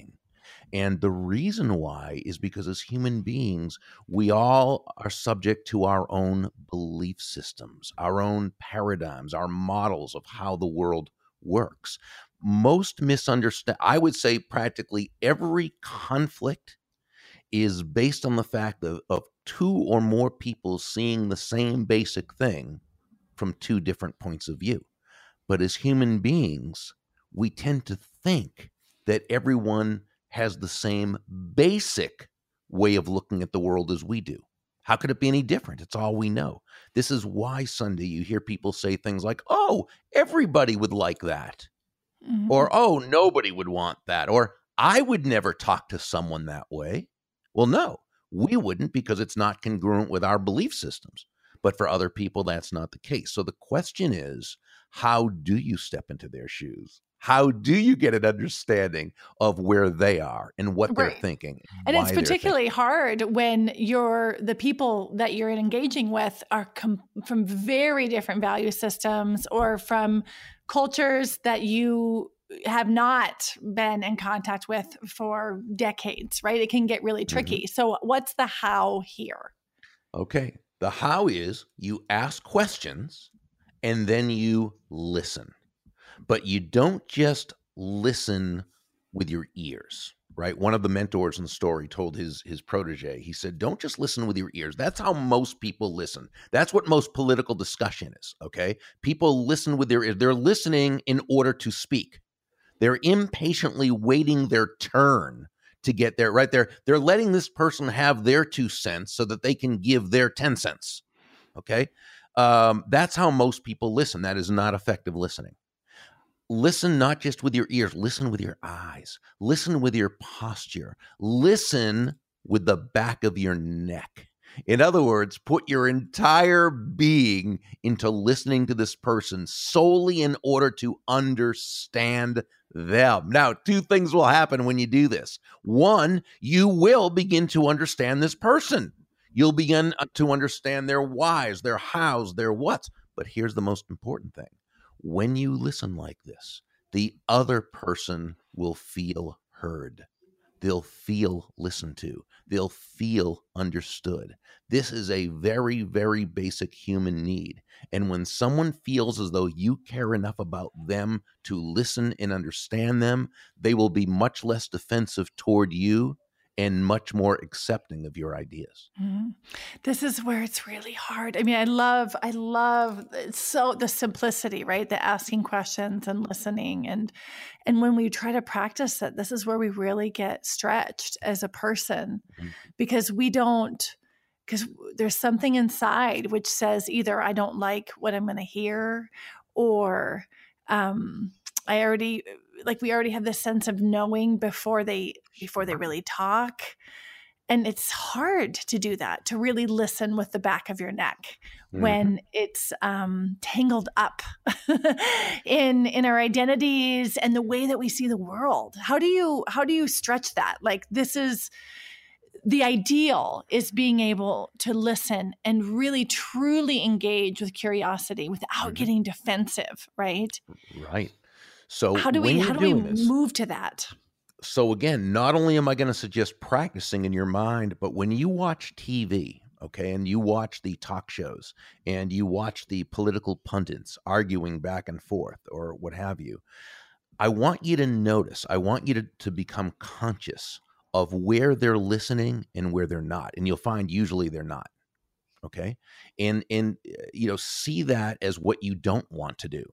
And the reason why is because as human beings, we all are subject to our own belief systems, our own paradigms, our models of how the world works. Most misunderstand, I would say practically every conflict is based on the fact of, of two or more people seeing the same basic thing from two different points of view. But as human beings, we tend to think that everyone has the same basic way of looking at the world as we do. How could it be any different? It's all we know. This is why, Sunday, you hear people say things like, oh, everybody would like that. Mm-hmm. Or, oh, nobody would want that. Or, I would never talk to someone that way. Well, no, we wouldn't, because it's not congruent with our belief systems. But for other people, that's not the case. So the question is, how do you step into their shoes? How do you get an understanding of where they are and what they're right. thinking? And it's particularly hard when you're the people that you're engaging with are com- from very different value systems or from cultures that you have not been in contact with for decades, right? It can get really tricky. Mm-hmm. So what's the how here? Okay. The how is you ask questions and then you listen. But you don't just listen with your ears, right? One of the mentors in the story told his, his protege, he said, don't just listen with your ears. That's how most people listen. That's what most political discussion is, okay? People listen with their ears. They're listening in order to speak. They're impatiently waiting their turn to get there, right? They're, they're letting this person have their two cents so that they can give their ten cents, okay? Um, that's how most people listen. That is not effective listening. Listen not just with your ears, listen with your eyes, listen with your posture, listen with the back of your neck. In other words, put your entire being into listening to this person solely in order to understand them. Now, two things will happen when you do this. One, you will begin to understand this person. You'll begin to understand their whys, their hows, their whats. But here's the most important thing. When you listen like this, the other person will feel heard. They'll feel listened to. They'll feel understood. This is a very, very basic human need. And when someone feels as though you care enough about them to listen and understand them, they will be much less defensive toward you and much more accepting of your ideas. Mm-hmm. This is where it's really hard. I mean, I love, I love so the simplicity, right? The asking questions and listening. And, and when we try to practice it, this is where we really get stretched as a person mm-hmm. because we don't, because there's something inside which says either I don't like what I'm going to hear or, um, I already, like we already have this sense of knowing before they, before they really talk. And it's hard to do that, to really listen with the back of your neck mm-hmm. when it's um, tangled up in, in our identities and the way that we see the world. How do you, how do you stretch that? Like this is the ideal is being able to listen and really truly engage with curiosity without mm-hmm. getting defensive, right? Right. So how do we how do we this, move to that? So again, not only am I going to suggest practicing in your mind, but when you watch T V, okay, and you watch the talk shows and you watch the political pundits arguing back and forth or what have you, I want you to notice, I want you to, to become conscious of where they're listening and where they're not. And you'll find usually they're not. Okay. And, and, you know, see that as what you don't want to do.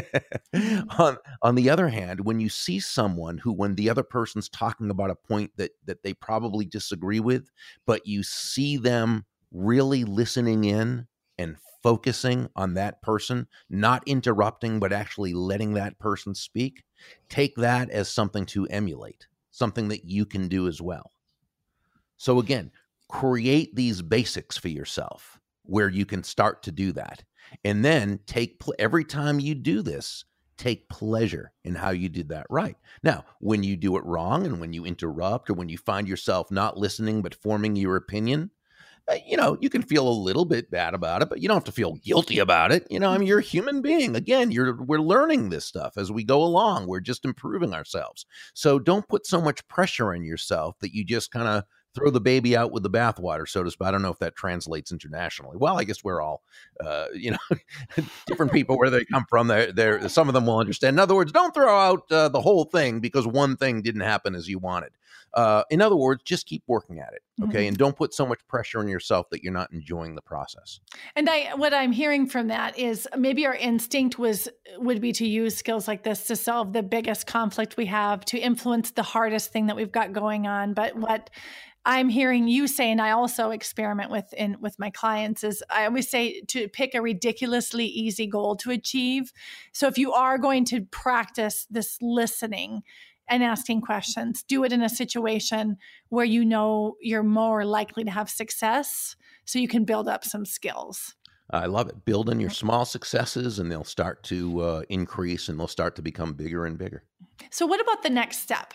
on, on the other hand, when you see someone who, when the other person's talking about a point that, that they probably disagree with, but you see them really listening in and focusing on that person, not interrupting, but actually letting that person speak, take that as something to emulate, something that you can do as well. So again, create these basics for yourself where you can start to do that. And then take, pl- every time you do this, take pleasure in how you did that right. Now, when you do it wrong and when you interrupt or when you find yourself not listening but forming your opinion, uh, you know, you can feel a little bit bad about it, but you don't have to feel guilty about it. You know, I mean, you're a human being. Again, you're we're learning this stuff as we go along. We're just improving ourselves. So don't put so much pressure on yourself that you just kind of throw the baby out with the bathwater, so to speak. I don't know if that translates internationally. Well, I guess we're all, uh, you know, different people where they come from. They're, they're, some of them will understand. In other words, don't throw out uh, the whole thing because one thing didn't happen as you wanted. Uh, in other words, just keep working at it, okay? Mm-hmm. And don't put so much pressure on yourself that you're not enjoying the process. And I, what I'm hearing from that is maybe our instinct was would be to use skills like this to solve the biggest conflict we have, to influence the hardest thing that we've got going on. But what I'm hearing you say, and I also experiment with in with my clients, is I always say to pick a ridiculously easy goal to achieve. So if you are going to practice this listening and asking questions, do it in a situation where you know you're more likely to have success, so you can build up some skills. I love it. Build on your small successes and they'll start to uh, increase and they'll start to become bigger and bigger. So what about the next step?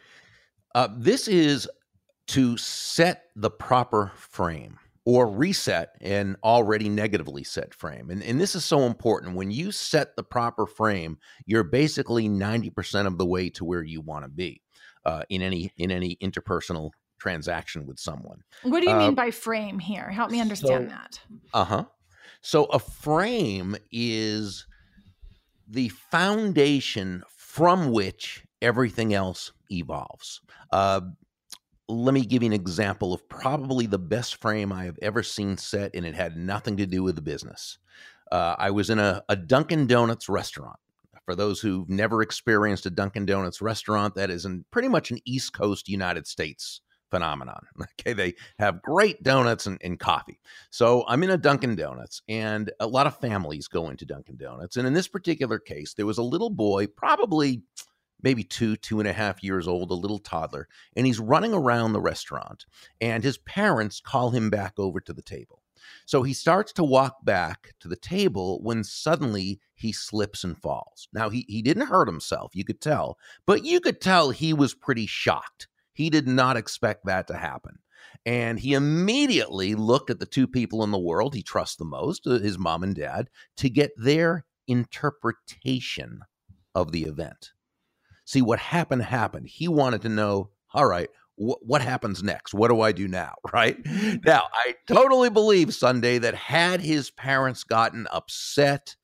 Uh, this is to set the proper frame or reset an already negatively set frame. And, and this is so important. When you set the proper frame, you're basically ninety percent of the way to where you want to be uh, in any in any interpersonal transaction with someone. What do you uh, mean by frame here? Help me understand so, that. Uh-huh. So a frame is the foundation from which everything else evolves. Uh, Let me give you an example of probably the best frame I have ever seen set, and it had nothing to do with the business. Uh, I was in a, a Dunkin' Donuts restaurant. For those who've never experienced a Dunkin' Donuts restaurant, that is in pretty much an East Coast United States phenomenon. Okay, they have great donuts and, and coffee. So I'm in a Dunkin' Donuts, and a lot of families go into Dunkin' Donuts. And in this particular case, there was a little boy, probably maybe two, two and a half years old, a little toddler, and he's running around the restaurant, and his parents call him back over to the table. So he starts to walk back to the table when suddenly he slips and falls. Now, he, he didn't hurt himself, you could tell, but you could tell he was pretty shocked. He did not expect that to happen. And he immediately looked at the two people in the world he trusts the most, his mom and dad, to get their interpretation of the event. See, what happened happened. He wanted to know, all right, wh- what happens next? What do I do now, right? Now, I totally believe, Sunday, that had his parents gotten upset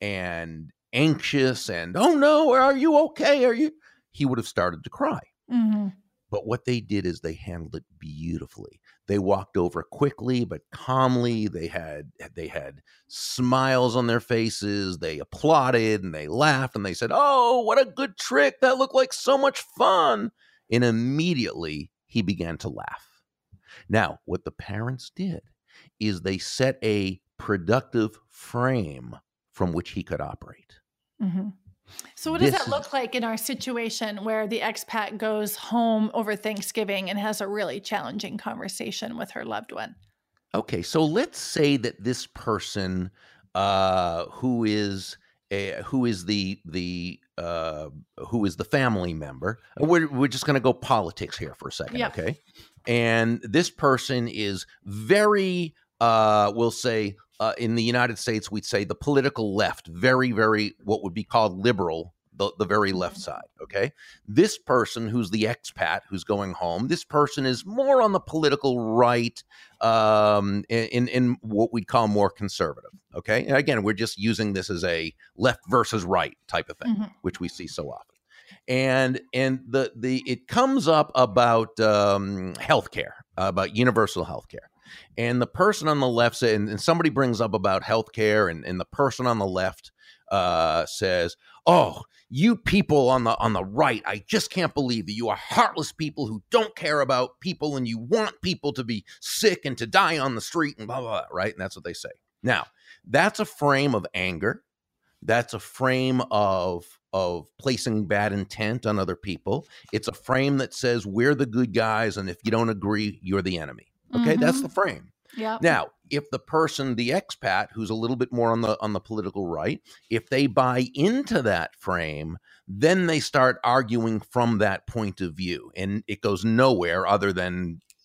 and anxious and, oh, no, are you okay? Are you? He would have started to cry. Mm-hmm. But what they did is they handled it beautifully. They walked over quickly but calmly. They had they had smiles on their faces. They applauded and they laughed and they said, "Oh, what a good trick. That looked like so much fun." And immediately he began to laugh. Now, what the parents did is they set a productive frame from which he could operate. Mm-hmm. So what does This that is- look like in our situation where the expat goes home over Thanksgiving and has a really challenging conversation with her loved one? Okay, so let's say that this person uh, who is a, who is the the uh, who is the family member. We're we're just going to go politics here for a second, Yep. okay? And this person is very, uh, we'll say, uh, in the United States, we'd say the political left, very, very what would be called liberal, the, the very left side, okay? This person who's the expat who's going home, this person is more on the political right, um, in, in what we'd call more conservative, okay? And again, we're just using this as a left versus right type of thing, Mm-hmm. which we see so often. And and the the it comes up about um, healthcare, about universal healthcare. And the person on the left said, and, and somebody brings up about healthcare, and, and the person on the left uh, says, "Oh, you people on the on the right, I just can't believe that you are heartless people who don't care about people, and you want people to be sick and to die on the street and blah blah blah." Right, and that's what they say. Now, that's a frame of anger. That's a frame of of placing bad intent on other people. It's a frame that says we're the good guys, and if you don't agree, you're the enemy. Okay, Mm-hmm. that's the frame. Yeah. Now, if the person, the expat, who's a little bit more on the on the political right, if they buy into that frame, then they start arguing from that point of view, and it goes nowhere other than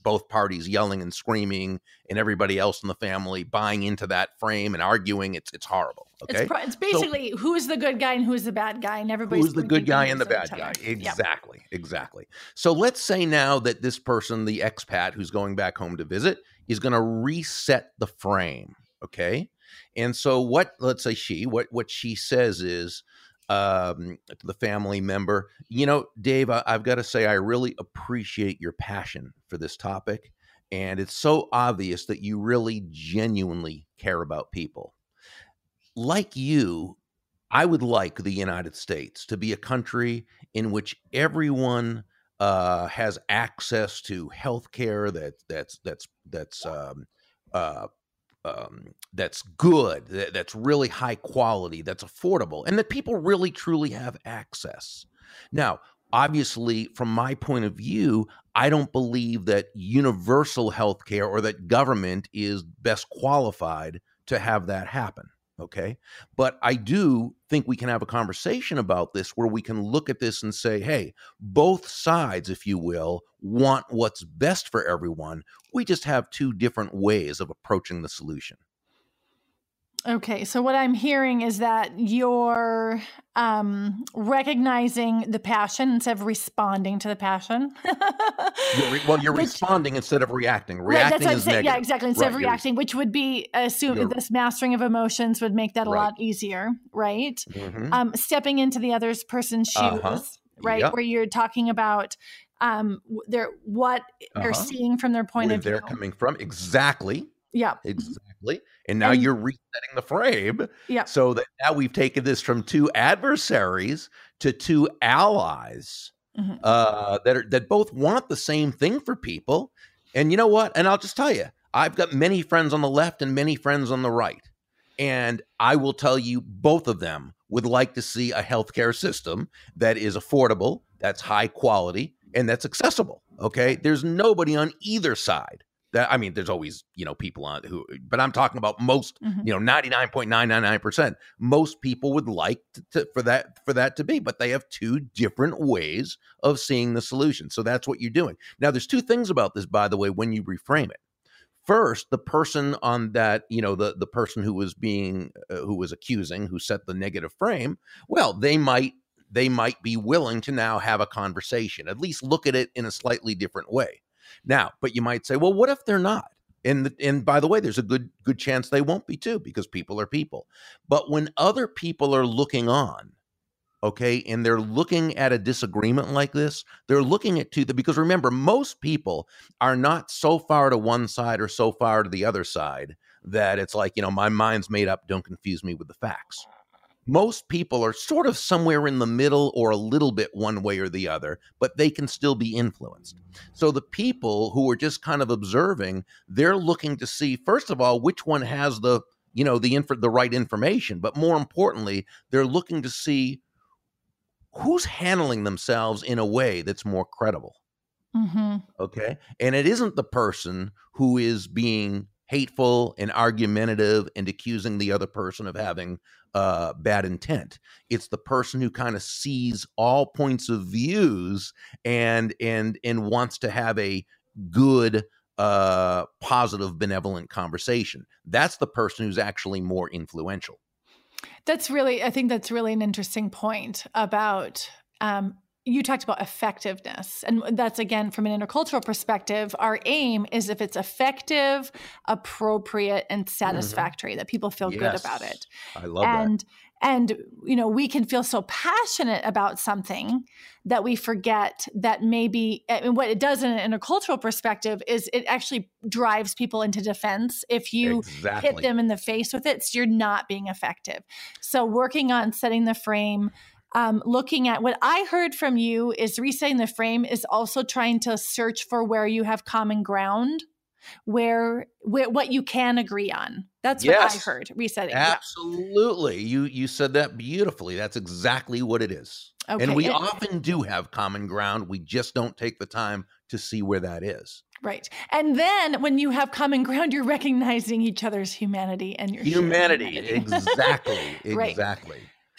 both parties yelling and screaming, and everybody else in the family buying into that frame and arguing. It's it's horrible. Okay, it's, pro- it's basically so, who's the good guy and who's the bad guy, and everybody's who's the good guy and the bad guy. guy. Exactly, yep. exactly. So let's say now that this person, the expat who's going back home to visit, is going to reset the frame. Okay, and so what? Let's say she what what she says is. Um, the family member, you know, Dave, I, I've got to say, I really appreciate your passion for this topic. And it's so obvious that you really genuinely care about people. Like you, I would like the United States to be a country in which everyone uh, has access to health care that, that's, that's, that's, um, uh, Um, that's good, that, that's really high quality, that's affordable, and that people really truly have access. Now, obviously, from my point of view, I don't believe that universal health care or that government is best qualified to have that happen. Okay. But I do think we can have a conversation about this where we can look at this and say, hey, both sides, if you will, want what's best for everyone. We just have two different ways of approaching the solution. Okay, so what I'm hearing is that you're um, recognizing the passion instead of responding to the passion. you're re- well, you're which, responding instead of reacting. Reacting right, that's what is I'm saying. negative. Yeah, exactly. Instead right, of reacting, which would be assume this mastering of emotions would make that a right. lot easier, right? Mm-hmm. Um, stepping into the other person's shoes, uh-huh. right? Yep. Where you're talking about um, their what uh-huh. they're seeing from their point Where of view. They're coming from exactly. Yeah, exactly. And now and, you're resetting the frame yeah. so that now we've taken this from two adversaries to two allies mm-hmm. uh, that are, that both want the same thing for people. And you know what? And I'll just tell you, I've got many friends on the left and many friends on the right. And I will tell you, both of them would like to see a healthcare system that is affordable, that's high quality, and that's accessible. Okay. There's nobody on either side. That, I mean, there's always, you know, people on who, but I'm talking about most, mm-hmm. you know, ninety-nine point nine nine nine percent. Most people would like to, to, for that, for that to be, but they have two different ways of seeing the solution. So that's what you're doing. Now, there's two things about this, by the way, when you reframe it. First, the person on that, you know, the, the person who was being, uh, who was accusing, who set the negative frame, well, they might, they might be willing to now have a conversation, at least look at it in a slightly different way. Now, but you might say, well, what if they're not? And, the, and by the way, there's a good good chance they won't be too, because people are people. But when other people are looking on, okay, and they're looking at a disagreement like this, they're looking at two, because remember, most people are not so far to one side or so far to the other side that it's like, you know, my mind's made up, don't confuse me with the facts. Most people are sort of somewhere in the middle or a little bit one way or the other, but they can still be influenced. So the people who are just kind of observing, they're looking to see, first of all, which one has the, you know, the inf- the right information. But more importantly, they're looking to see who's handling themselves in a way that's more credible. Mm-hmm. Okay. And it isn't the person who is being hateful and argumentative and accusing the other person of having uh, bad intent. It's the person who kind of sees all points of views and and and wants to have a good, uh, positive, benevolent conversation. That's the person who's actually more influential. That's really, I think that's really an interesting point about, um, you talked about effectiveness. And that's, again, from an intercultural perspective, our aim is if it's effective, appropriate, and satisfactory, mm-hmm. that people feel yes. good about it. I love and, that. And, you know, we can feel so passionate about something that we forget that maybe, and what it does in an intercultural perspective is it actually drives people into defense. If you exactly. hit them in the face with it, so you're not being effective. So working on setting the frame, Um, looking at what I heard from you is resetting the frame is also trying to search for where you have common ground, where, where what you can agree on. That's yes, what I heard. Resetting. Absolutely. Yeah. You you said that beautifully. That's exactly what it is. Okay. And we it, often do have common ground. We just don't take the time to see where that is. Right. And then when you have common ground, you're recognizing each other's humanity and your humanity. humanity. Exactly. Right. Exactly.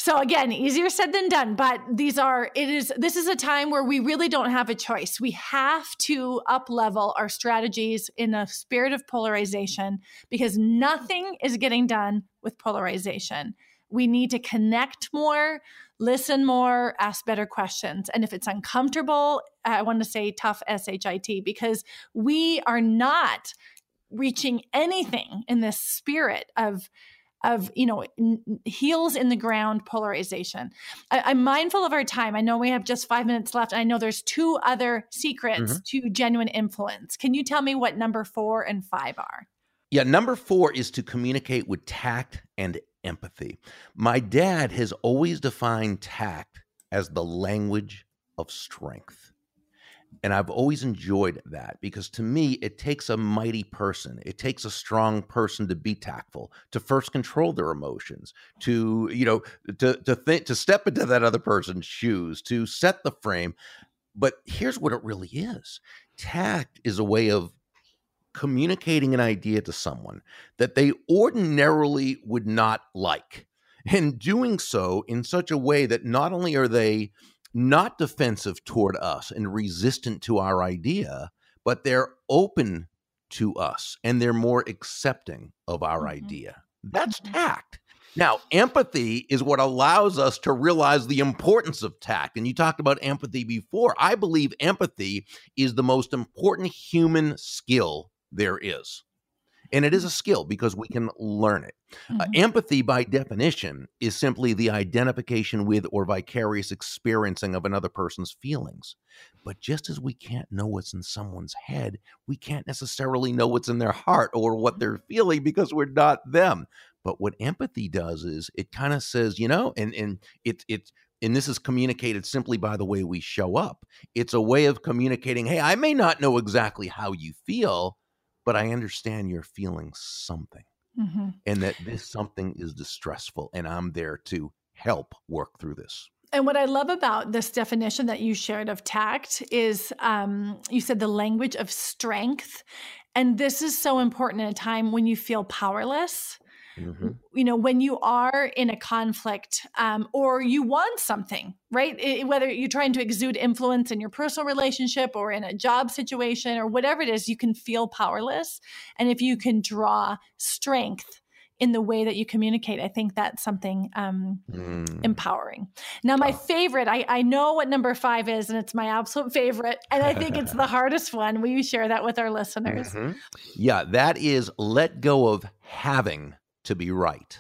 So again, easier said than done, but these are, it is, this is a time where we really don't have a choice. We have to up level our strategies in a spirit of polarization because nothing is getting done with polarization. We need to connect more, listen more, ask better questions. And if it's uncomfortable, I want to say tough S H I T, because we are not reaching anything in this spirit of of, you know, n- heels in the ground polarization. I, I'm mindful of our time. I know we have just five minutes left. I know there's two other secrets Mhm. to genuine influence. Can you tell me what number four and five are? Yeah, number four is to communicate with tact and empathy. My dad has always defined tact as the language of strength. And I've always enjoyed that because to me, it takes a mighty person. It takes a strong person to be tactful, to first control their emotions, to, you know, to to think, to step into that other person's shoes, to set the frame. But here's what it really is. Tact is a way of communicating an idea to someone that they ordinarily would not like, and doing so in such a way that not only are they not defensive toward us and resistant to our idea, but they're open to us and they're more accepting of our Mhm. idea. That's Mhm. tact. Now, empathy is what allows us to realize the importance of tact. And you talked about empathy before. I believe empathy is the most important human skill there is. And it is a skill because we can learn it. Uh, Mhm. empathy, by definition, is simply the identification with or vicarious experiencing of another person's feelings. But just as we can't know what's in someone's head, we can't necessarily know what's in their heart or what they're feeling because we're not them. But what empathy does is it kind of says, you know, and and it it and this is communicated simply by the way we show up. It's a way of communicating, hey, I may not know exactly how you feel, but I understand you're feeling something Mhm. and that this something is distressful and I'm there to help work through this. And what I love about this definition that you shared of tact is um, you said the language of strength. And this is so important in a time when you feel powerless. Mm-hmm. You know, when you are in a conflict um, or you want something, right? It, whether you're trying to exude influence in your personal relationship or in a job situation or whatever it is, you can feel powerless. And if you can draw strength in the way that you communicate, I think that's something um, Mm. empowering. Now, my favorite, I, I know what number five is, and it's my absolute favorite. And I think it's the hardest one. Will you share that with our listeners? Mm-hmm. Yeah, that is let go of having to be right.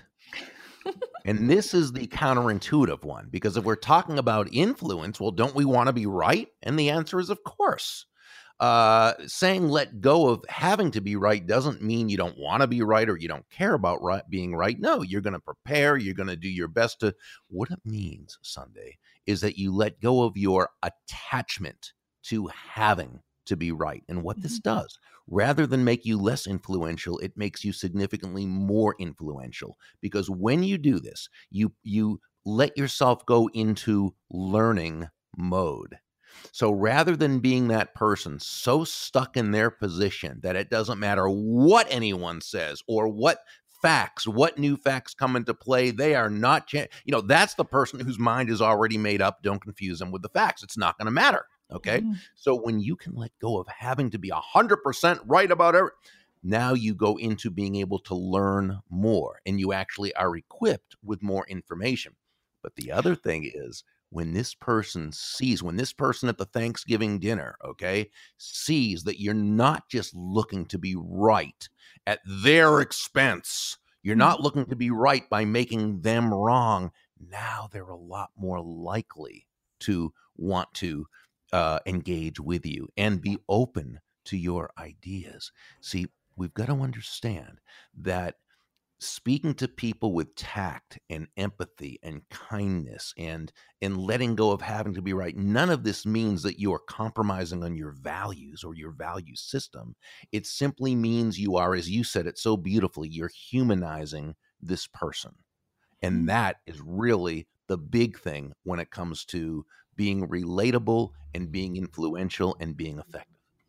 And this is the counterintuitive one, because if we're talking about influence, well, don't we want to be right? And the answer is, of course. Uh, saying let go of having to be right doesn't mean you don't want to be right or you don't care about right, being right. No, you're going to prepare. You're going to do your best to. What it means, Sunday, is that you let go of your attachment to having to be right. And what this does, rather than make you less influential, it makes you significantly more influential. Because when you do this, you you let yourself go into learning mode. So rather than being that person so stuck in their position that it doesn't matter what anyone says or what facts, what new facts come into play, they are not, cha- you know, that's the person whose mind is already made up. Don't confuse them with the facts. It's not going to matter. Okay. Mhm. So when you can let go of having to be one hundred percent right about everything, now you go into being able to learn more and you actually are equipped with more information. But the other thing is, when this person sees, when this person at the Thanksgiving dinner, okay, sees that you're not just looking to be right at their expense, you're not looking to be right by making them wrong. Now they're a lot more likely to want to uh, engage with you and be open to your ideas. See, we've got to understand that speaking to people with tact and empathy and kindness and and letting go of having to be right, none of this means that you are compromising on your values or your value system. It simply means you are, as you said it so beautifully, you're humanizing this person. And that is really the big thing when it comes to being relatable and being influential and being effective.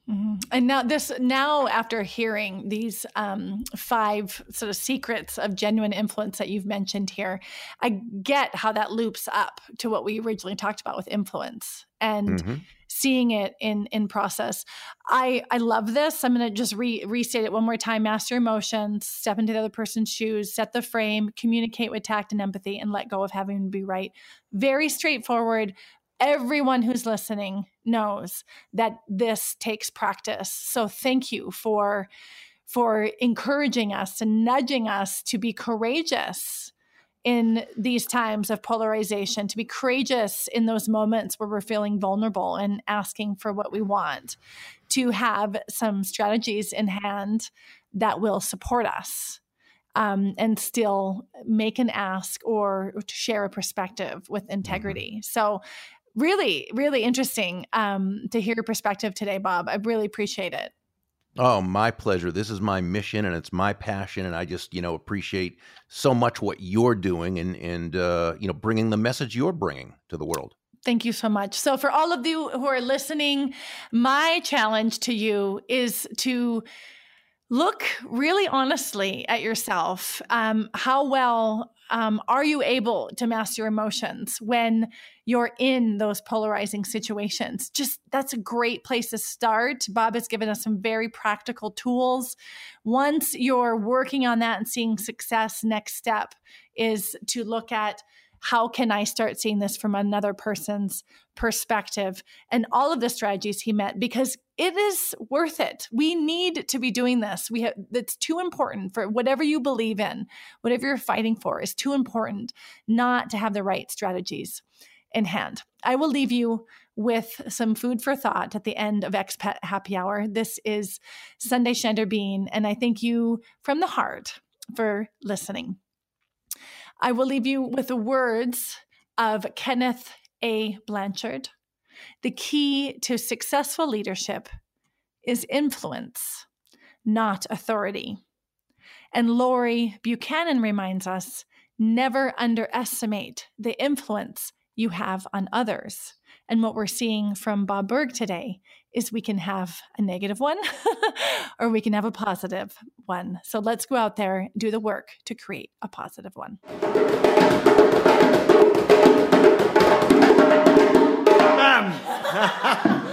Mm-hmm. And now this, now after hearing these um, five sort of secrets of genuine influence that you've mentioned here, I get how that loops up to what we originally talked about with influence and mm-hmm. seeing it in, in process. I, I love this. I'm going to just re, restate it one more time. Master emotions, step into the other person's shoes, set the frame, communicate with tact and empathy, and let go of having to be right. Very straightforward. Everyone who's listening knows that this takes practice. So thank you for, for encouraging us and nudging us to be courageous in these times of polarization, to be courageous in those moments where we're feeling vulnerable and asking for what we want, to have some strategies in hand that will support us. Um, and still make an ask or to share a perspective with integrity. Mm-hmm. So really, really interesting um, to hear your perspective today, Bob. I really appreciate it. Oh, my pleasure. This is my mission and it's my passion. And I just, you know, appreciate so much what you're doing and, and uh, you know, bringing the message you're bringing to the world. Thank you so much. So for all of you who are listening, my challenge to you is to look really honestly at yourself. Um, how well um, are you able to master your emotions when you're in those polarizing situations? Just that's a great place to start. Bob has given us some very practical tools. Once you're working on that and seeing success, next step is to look at how can I start seeing this from another person's perspective, and all of the strategies he met, because it is worth it. We need to be doing this. We have, it's too important for whatever you believe in, whatever you're fighting for is too important not to have the right strategies in hand. I will leave you with some food for thought at the end of Expat Happy Hour. This is Sunday Shander Bean, and I thank you from the heart for listening. I will leave you with the words of Kenneth A. Blanchard. The key to successful leadership is influence, not authority. And Laurie Buchanan reminds us, never underestimate the influence you have on others. And what we're seeing from Bob Burg today is we can have a negative one or we can have a positive one. So let's go out there and do the work to create a positive one. Bam!